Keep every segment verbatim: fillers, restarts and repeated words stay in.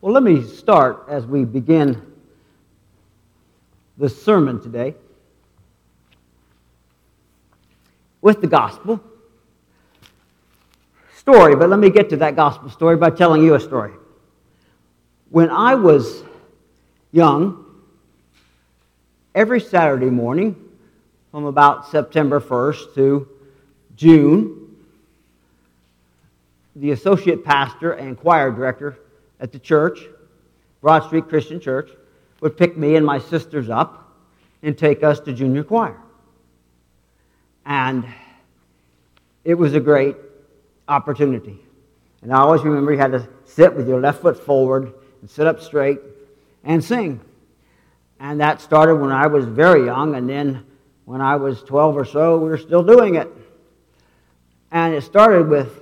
Well, let me start as we begin the sermon today with the gospel story. But let me get to that gospel story by telling you a story. When I was young, every Saturday morning from about September first to June, the associate pastor and choir director at the church, Broad Street Christian Church, would pick me and my sisters up and take us to junior choir. And it was a great opportunity. And I always remember you had to sit with your left foot forward and sit up straight and sing. And that started when I was very young, and then when I was twelve or so, we were still doing it. And it started with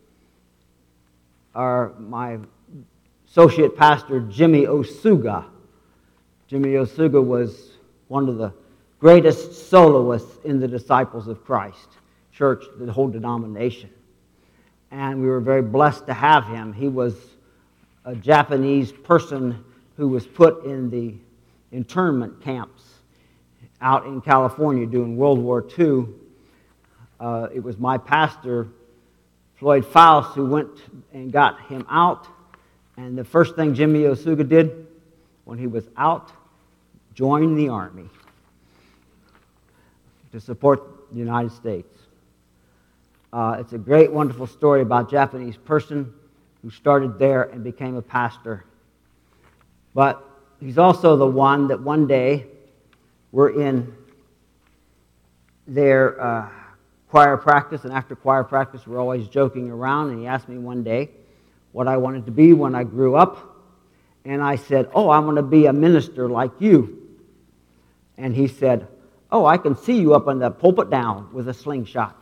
our my associate pastor, Jimmy Osuga. Jimmy Osuga was one of the greatest soloists in the Disciples of Christ church, the whole denomination. And we were very blessed to have him. He was a Japanese person who was put in the internment camps out in California during World War Two. Uh, it was my pastor, Floyd Faust, who went and got him out. And the first thing Jimmy Osuga did when he was out, joined the Army to support the United States. Uh, it's a great, wonderful story about a Japanese person who started there and became a pastor. But he's also the one that one day we're in their uh, choir practice, and after choir practice we're always joking around, and he asked me one day what I wanted to be when I grew up. And I said, oh, I want to be a minister like you. And he said, oh, I can see you up on the pulpit down with a slingshot.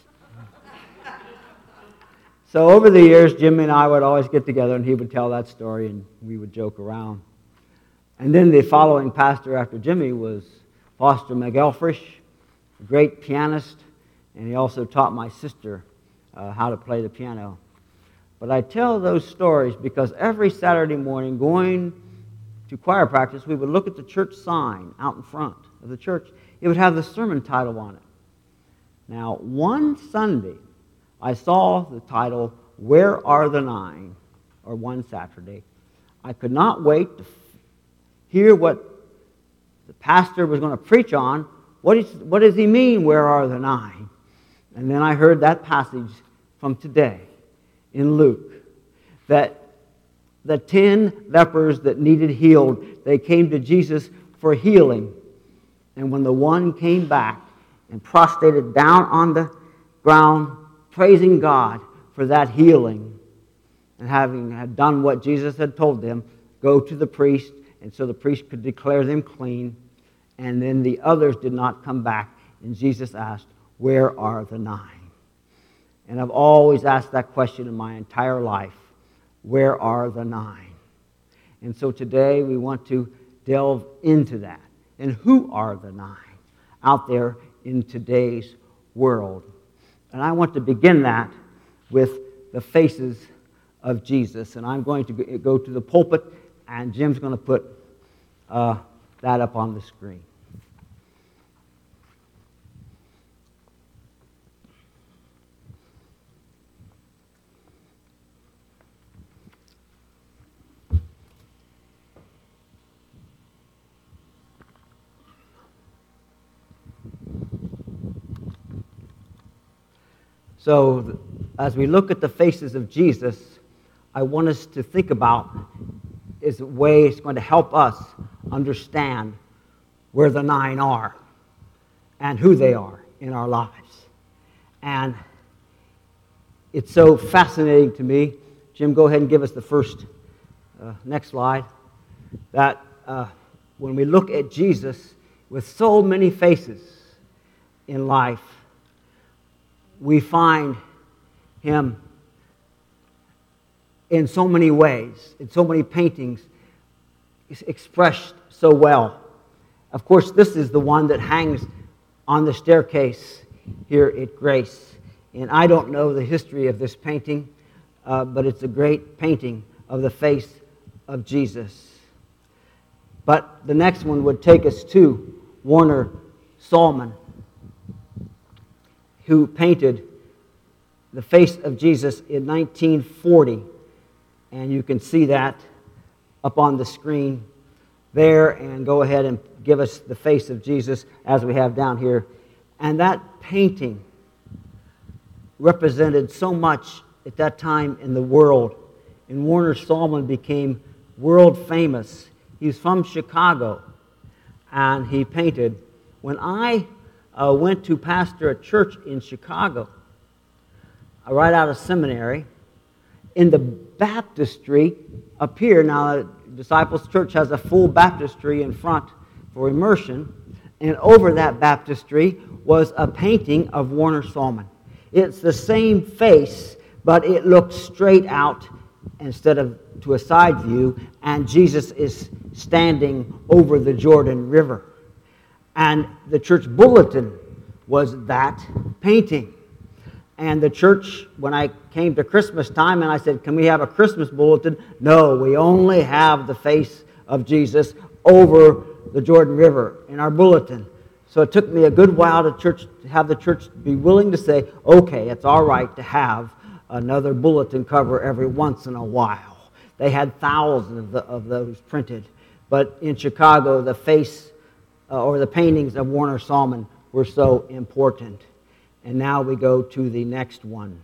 So over the years, Jim and I would always get together, and he would tell that story, and we would joke around. And then the following pastor after Jimmy was Foster McElfresh, a great pianist, and he also taught my sister uh, how to play the piano. But I tell those stories because every Saturday morning going to choir practice, we would look at the church sign out in front of the church. It would have the sermon title on it. Now, one Sunday, I saw the title, Where Are the Nine? Or one Saturday. I could not wait to f- hear what the pastor was going to preach on. What, is, what does he mean, where are the nine? And then I heard that passage from today in Luke, that the ten lepers that needed healed, they came to Jesus for healing. And when the one came back and prostrated down on the ground, praising God for that healing, and having had done what Jesus had told them, go to the priest, and so the priest could declare them clean. And then the others did not come back, and Jesus asked, where are the nine? And I've always asked that question in my entire life. Where are the nine? And so today we want to delve into that. And who are the nine out there in today's world? And I want to begin that with the faces of Jesus. And I'm going to go to the pulpit, and Jim's going to put uh, that up on the screen. So, as we look at the faces of Jesus, I want us to think about is a way it's going to help us understand where the nine are and who they are in our lives. And it's so fascinating to me. Jim, go ahead and give us the first, uh, next slide. That uh, when we look at Jesus with so many faces in life, we find him in so many ways, in so many paintings, expressed so well. Of course, this is the one that hangs on the staircase here at Grace. And I don't know the history of this painting, uh, but it's a great painting of the face of Jesus. But the next one would take us to Warner Sallman, who painted the face of Jesus in nineteen forty. And you can see that up on the screen there, and go ahead and give us the face of Jesus as we have down here. And that painting represented so much at that time in the world. And Warner Sallman became world famous. He's from Chicago, and he painted. When I uh, went to pastor a church in Chicago, uh, right out of seminary, in the baptistry up here, now the Disciples Church has a full baptistry in front for immersion, and over that baptistry was a painting of Warner Sallman. It's the same face, but it looks straight out instead of to a side view, and Jesus is standing over the Jordan River. And the church bulletin was that painting. And the church, when I came to Christmas time and I said, can we have a Christmas bulletin? No, we only have the face of Jesus over the Jordan River in our bulletin. So it took me a good while to church to have the church be willing to say, okay, it's all right to have another bulletin cover every once in a while. They had thousands of, the, of those printed. But in Chicago, the face uh, or the paintings of Warner Sallman were so important. And now we go to the next one.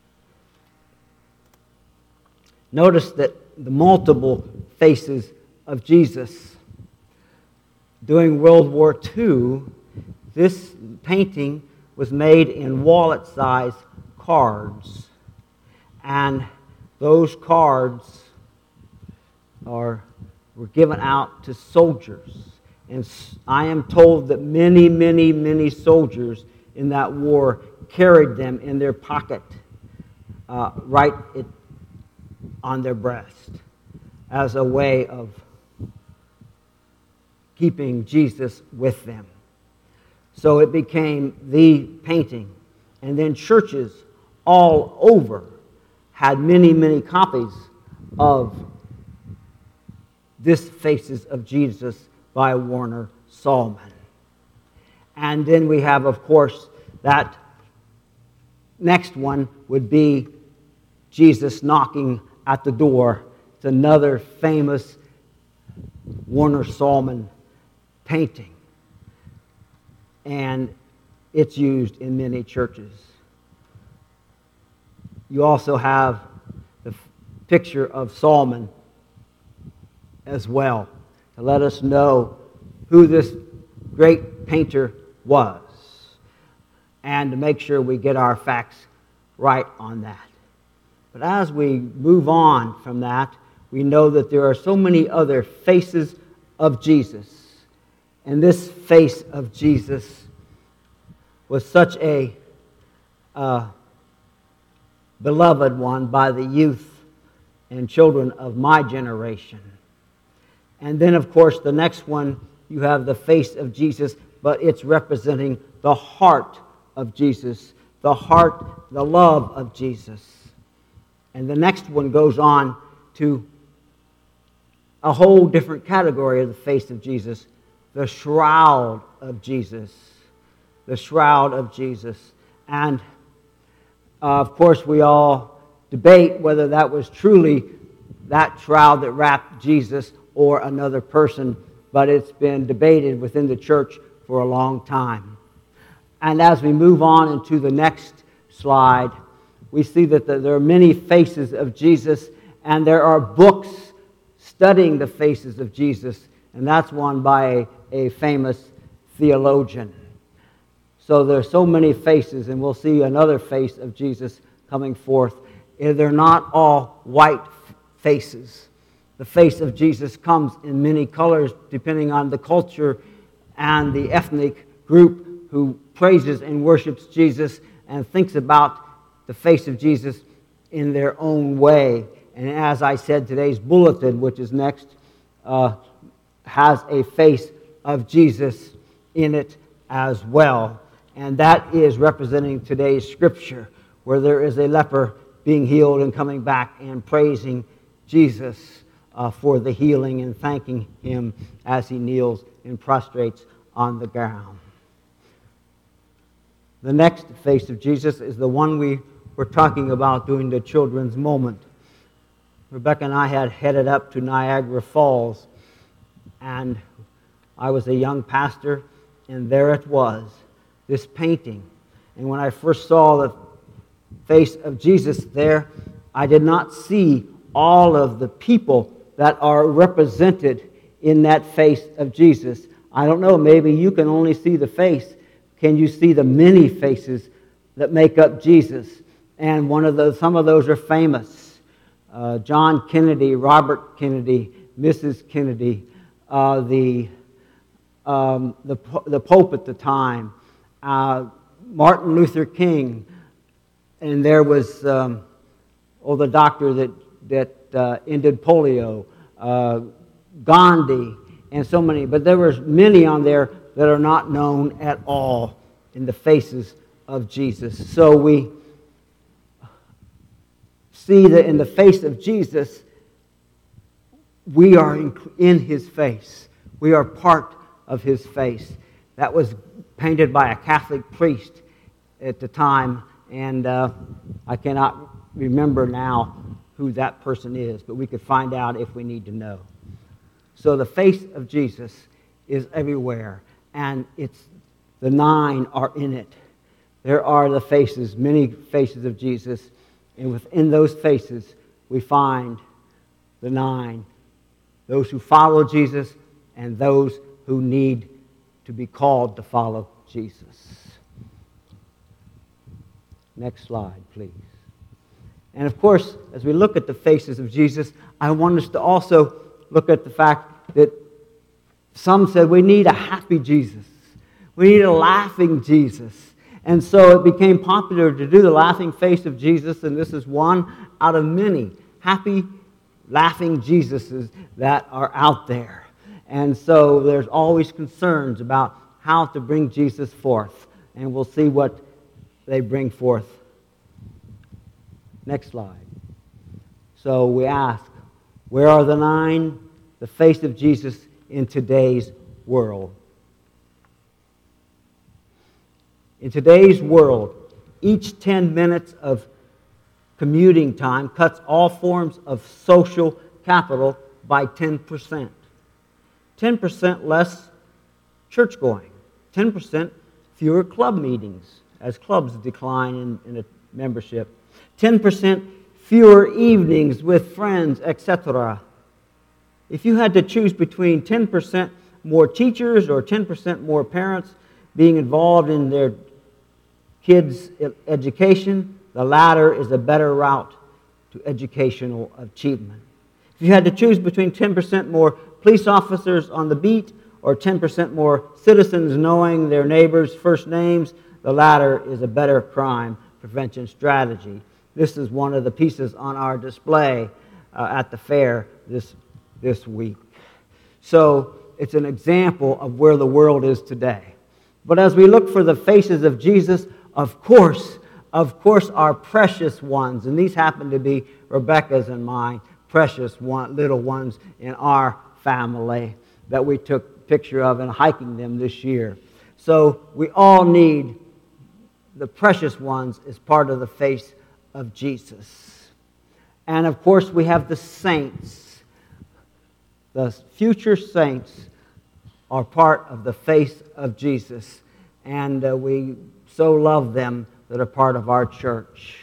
Notice that the multiple faces of Jesus. During World War Two, this painting was made in wallet-sized cards. And those cards are, were given out to soldiers. And I am told that many, many, many soldiers in that war carried them in their pocket, uh, right it, on their breast, as a way of keeping Jesus with them. So it became the painting. And then churches all over had many, many copies of this Faces of Jesus by Warner Sallman. And then we have, of course, that next one would be Jesus knocking at the door. It's another famous Warner Sallman painting. And it's used in many churches. You also have the picture of Sallman as well, to let us know who this great painter was, and to make sure we get our facts right on that. But as we move on from that, we know that there are so many other faces of Jesus. And this face of Jesus was such a uh, beloved one by the youth and children of my generation. And then, of course, the next one, you have the face of Jesus, but it's representing the heart of Jesus, the heart, the love of Jesus. And the next one goes on to a whole different category of the face of Jesus, the shroud of Jesus. The shroud of Jesus. And, uh, of course, we all debate whether that was truly that shroud that wrapped Jesus or another person, but it's been debated within the church for a long time. And as we move on into the next slide, we see that there are many faces of Jesus, and there are books studying the faces of Jesus, and that's one by a, a famous theologian. So there are so many faces, and we'll see another face of Jesus coming forth. They're not all white faces. The face of Jesus comes in many colors depending on the culture and the ethnic group who praises and worships Jesus and thinks about the face of Jesus in their own way. And as I said, today's bulletin, which is next, uh, has a face of Jesus in it as well. And that is representing today's scripture, where there is a leper being healed and coming back and praising Jesus. uh, for the healing and thanking him as he kneels and prostrates on the ground. The next face of Jesus is the one we were talking about during the children's moment. Rebecca and I had headed up to Niagara Falls, and I was a young pastor, and there it was, this painting. And when I first saw the face of Jesus there, I did not see all of the people that are represented in that face of Jesus. I don't know, maybe you can only see the face. Can you see the many faces that make up Jesus? And one of those, some of those are famous. Uh, John Kennedy, Robert Kennedy, Missus Kennedy, uh, the, um, the the Pope at the time, uh, Martin Luther King, and there was um, oh the doctor that that uh, ended polio, uh, Gandhi, and so many. But there was many on there that are not known at all in the faces of Jesus. So we see that in the face of Jesus, we are in, in his face. We are part of his face. That was painted by a Catholic priest at the time, and uh, I cannot remember now who that person is, but we could find out if we need to know. So the face of Jesus is everywhere, and it's the nine are in it. There are the faces, many faces of Jesus, and within those faces we find the nine, those who follow Jesus and those who need to be called to follow Jesus. Next slide, please. And of course, as we look at the faces of Jesus, I want us to also look at the fact that some said we need a happy Jesus. We need a laughing Jesus. And so it became popular to do the laughing face of Jesus, and this is one out of many happy, laughing Jesuses that are out there. And so there's always concerns about how to bring Jesus forth, and we'll see what they bring forth. Next slide. So we ask, where are the nine? The face of Jesus in today's world. In today's world, each ten minutes of commuting time cuts all forms of social capital by ten percent. ten percent less church going. ten percent fewer club meetings as clubs decline in, in a membership. ten percent fewer evenings with friends, et cetera. If you had to choose between ten percent more teachers or ten percent more parents being involved in their kids' education, the latter is a better route to educational achievement. If you had to choose between ten percent more police officers on the beat or ten percent more citizens knowing their neighbors' first names, the latter is a better crime prevention strategy. This is one of the pieces on our display uh, at the fair this, this week. So it's an example of where the world is today. But as we look for the faces of Jesus, of course, of course, our precious ones, and these happen to be Rebecca's and mine, precious one, little ones in our family that we took a picture of and hiking them this year. So we all need the precious ones as part of the face of Jesus. And of course, we have the saints. The future saints are part of the face of Jesus. And uh, we so love them that are part of our church.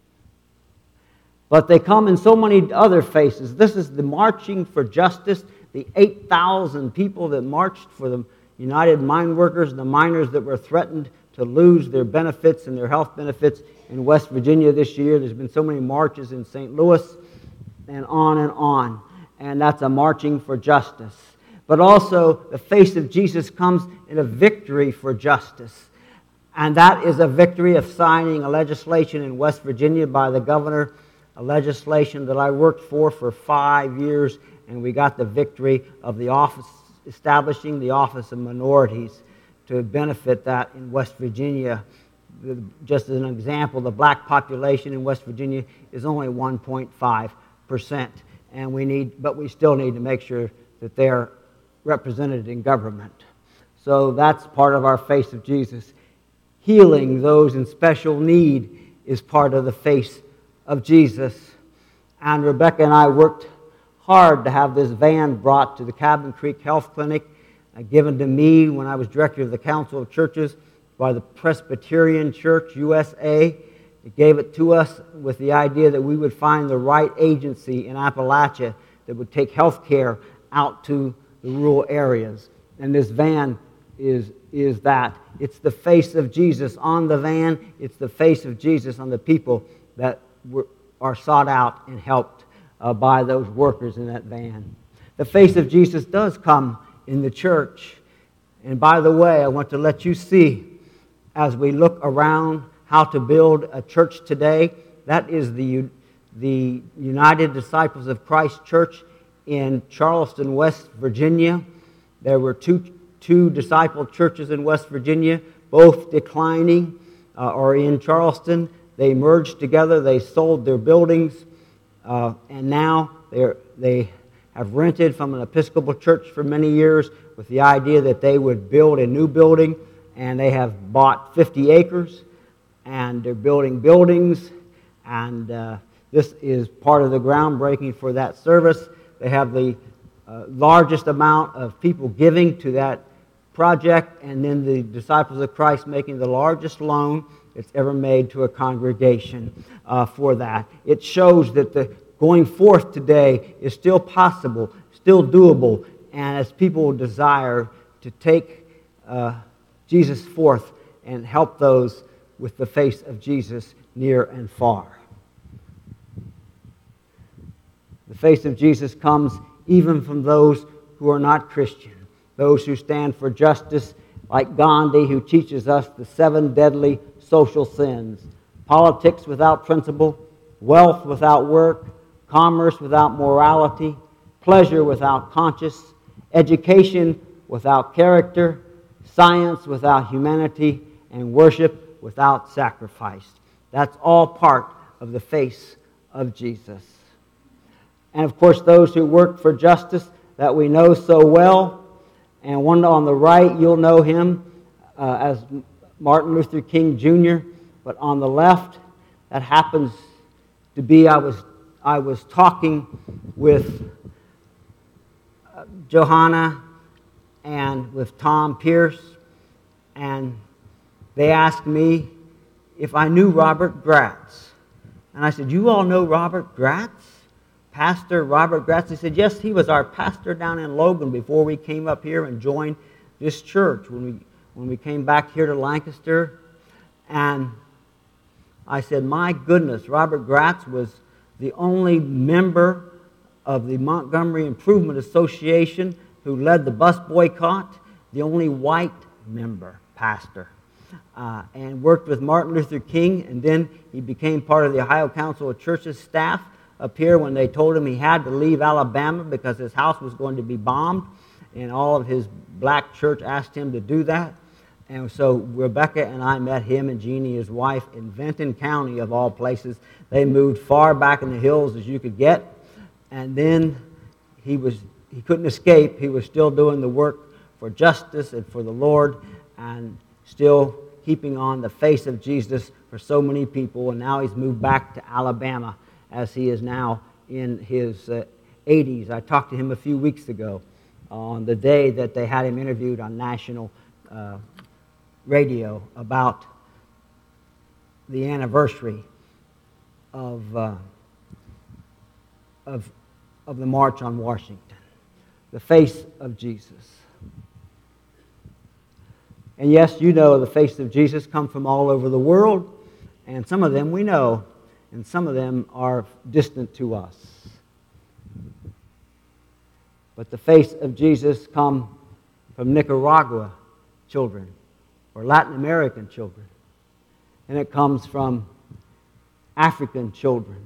But they come in so many other faces. This is the Marching for Justice, the eight thousand people that marched for the United Mine Workers, the miners that were threatened to lose their benefits and their health benefits in West Virginia this year. There's been so many marches in Saint Louis and on and on. And that's a marching for justice. But also, the face of Jesus comes in a victory for justice. And that is a victory of signing a legislation in West Virginia by the governor, a legislation that I worked for for five years, and we got the victory of the office, establishing the Office of Minorities to benefit that in West Virginia. Just as an example, the black population in West Virginia is only one point five percent. and we need, but we still need to make sure that they're represented in government. So that's part of our face of Jesus. Healing those in special need is part of the face of Jesus. And Rebecca and I worked hard to have this van brought to the Cabin Creek Health Clinic, uh, given to me when I was director of the Council of Churches by the Presbyterian Church U S A. It gave it to us with the idea that we would find the right agency in Appalachia that would take health care out to the rural areas. And this van is, is that. It's the face of Jesus on the van. It's the face of Jesus on the people that were, are sought out and helped uh, by those workers in that van. The face of Jesus does come in the church. And by the way, I want to let you see, as we look around how to build a church today, that is the, the United Disciples of Christ Church in Charleston, West Virginia. There were two, two disciple churches in West Virginia, both declining uh, or in Charleston. They merged together, they sold their buildings, uh, and now they're, they have rented from an Episcopal church for many years with the idea that they would build a new building, and they have bought fifty acres, and they're building buildings, and uh, this is part of the groundbreaking for that service. They have the uh, largest amount of people giving to that project, and then the Disciples of Christ making the largest loan that's ever made to a congregation uh, for that. It shows that the going forth today is still possible, still doable, and as people desire to take uh, Jesus forth and help those with the face of Jesus near and far. The face of Jesus comes even from those who are not Christian, those who stand for justice, like Gandhi, who teaches us the seven deadly social sins: politics without principle, wealth without work, commerce without morality, pleasure without conscience, education without character, science without humanity, and worship without sacrifice. That's all part of the face of Jesus. And of course, those who work for justice that we know so well, and one on the right, you'll know him uh, as Martin Luther King Junior, but on the left, that happens to be, I was, I was talking with uh, Johanna and with Tom Pierce, and they asked me if I knew Robert Gratz. And I said, "You all know Robert Gratz? Pastor Robert Gratz?" He said, "Yes, he was our pastor down in Logan before we came up here and joined this church when we, when we came back here to Lancaster." And I said, "My goodness, Robert Gratz was the only member of the Montgomery Improvement Association who led the bus boycott, the only white member, pastor, uh, and worked with Martin Luther King, and then he became part of the Ohio Council of Churches staff up here when they told him he had to leave Alabama because his house was going to be bombed, and all of his black church asked him to do that. And so Rebecca and I met him and Jeannie, his wife, in Vinton County, of all places. They moved far back in the hills as you could get, and then he was he couldn't escape. He was still doing the work for justice and for the Lord, and still keeping on the face of Jesus for so many people. And now he's moved back to Alabama, as he is now in his uh, eighties. I talked to him a few weeks ago on the day that they had him interviewed on national uh, radio about the anniversary of, uh, of, of the March on Washington, the face of Jesus. And yes, you know the face of Jesus come from all over the world, and some of them we know, and some of them are distant to us. But the face of Jesus come from Nicaragua children, or Latin American children, and it comes from African children.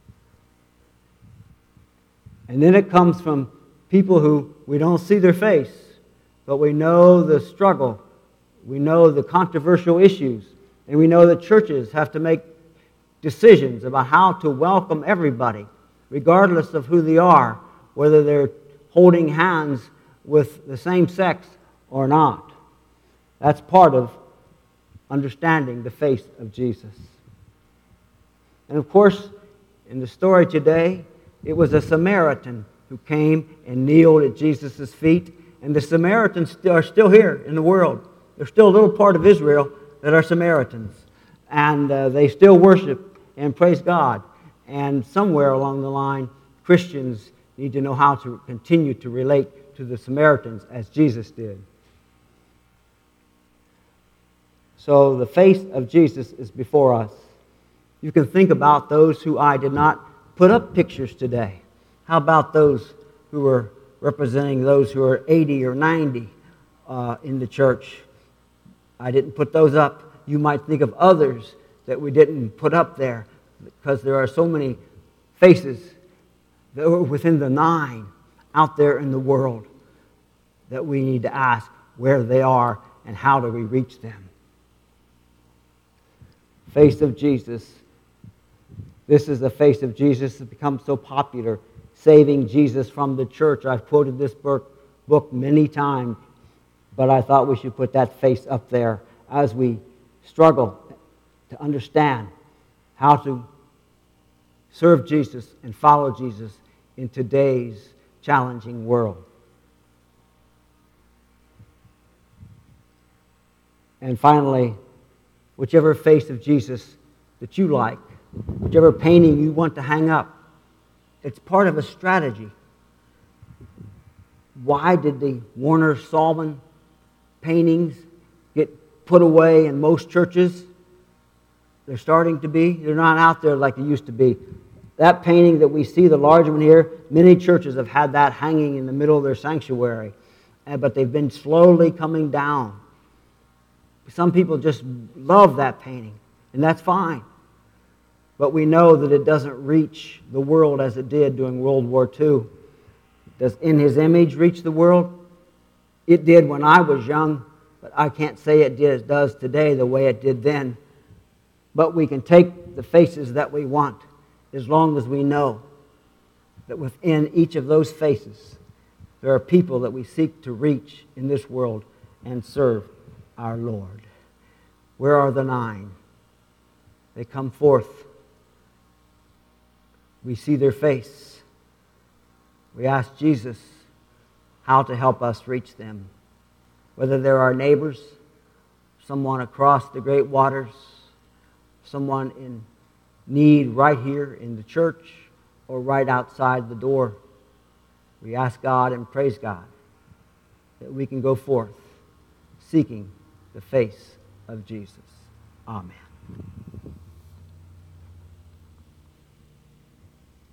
And then it comes from people who we don't see their face, but we know the struggle, we know the controversial issues, and we know that churches have to make decisions about how to welcome everybody regardless of who they are, whether they're holding hands with the same sex or not. That's part of understanding the face of Jesus. And of course, in the story today, it was a Samaritan who came and kneeled at Jesus' feet. And the Samaritans are still here in the world. They're still a little part of Israel that are Samaritans. And uh, they still worship and praise God. And somewhere along the line, Christians need to know how to continue to relate to the Samaritans as Jesus did. So the face of Jesus is before us. You can think about those who I did not put up pictures today. How about those who were representing those who are eighty or ninety uh, in the church? I didn't put those up. You might think of others that we didn't put up there because there are so many faces that were within the nine out there in the world that we need to ask where they are and how do we reach them. Face of Jesus. This is the face of Jesus that's become so popular, saving Jesus from the church. I've quoted this book, book many times, but I thought we should put that face up there as we struggle to understand how to serve Jesus and follow Jesus in today's challenging world. And finally, whichever face of Jesus that you like, whichever painting you want to hang up, it's part of a strategy. Why did the Warner Sallman paintings get put away in most churches? They're starting to be. They're not out there like they used to be. That painting that we see, the large one here, many churches have had that hanging in the middle of their sanctuary, but they've been slowly coming down. Some people just love that painting, and that's fine. But we know that it doesn't reach the world as it did during World War Two. Does In His Image reach the world? It did when I was young, but I can't say it did, it does today the way it did then. But we can take the faces that we want as long as we know that within each of those faces there are people that we seek to reach in this world and serve our Lord. Where are the nine? They come forth. We see their face. We ask Jesus how to help us reach them. Whether they're our neighbors, someone across the great waters, someone in need right here in the church or right outside the door. We ask God and praise God that we can go forth seeking the face of Jesus. Amen.